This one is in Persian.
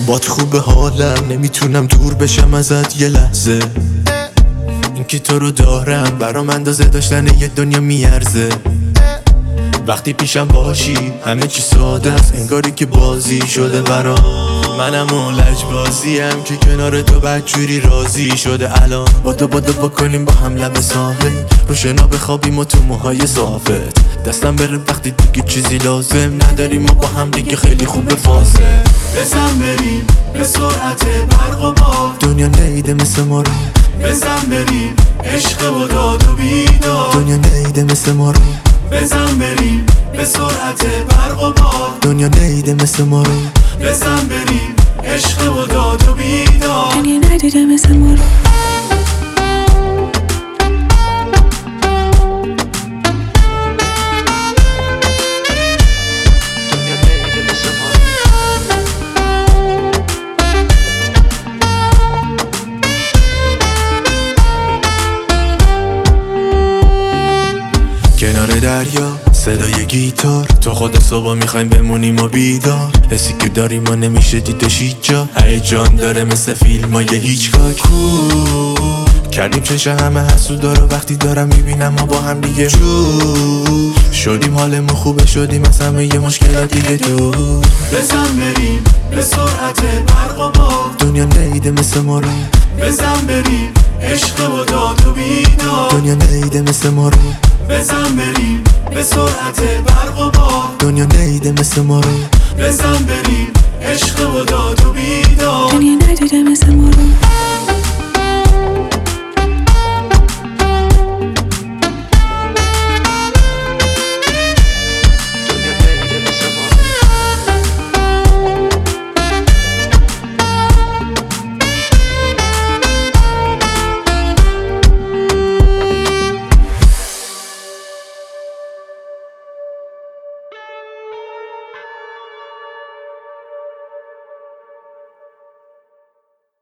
بات خوب حالم، نمیتونم دور بشم ازت یه لحظه. این که تو رو دارم برام اندازه داشتن یه دنیا میارزه. وقتی پیشم باشی همه چی ساده است، انگاری که بازی شده برام. منم اون لجبازیم که کنار تو بدجوری راضی شده. الان بادو بکنیم با هم لب ساحل، رو شنا بخوابیم و تو موهای صافت دستم بره وقتی دیگه چیزی لازم نداریم. ما با هم دیگه خیلی خوبه فاصله. بزن بریم به سرعت برق و باد، دنیا نیده مثل ما رو. بزن بریم عشق و داد و بیداد، دنیا نیده مثل ما رو. بزن بریم به سرعت برق و باد، دنیا نیده مثل ما رو. بزن بریم عشق و داد و بیداد. دنیا ندیده مثل ما رو. کنار دریا صدای گیتار، تو خدا صبح میخوایم بمونیم و بیدار. حسی که داریم ما نمیشه دیدش هیچ جا، هیجان داره مثل فیلم های هیچکاک. کردیم چشه همه حسودا رو، وقتی دارم میبینم ما با هم دیگه شدیم، حالمون خوبه شدیم از همه یه مشکلات دیگه دور. بزن بریم به سرعت برق و باد، دنیا نیده مثل ما رو. بزن بریم عشق و داد و بیداد، دنیا نیده مثل ما رو. بزن بریم به سرعت برق و باد، دنیا نیده مثل ما رو. بزن بریم عشق و داد و بیداد. دنیا ندیده مثل ما رو.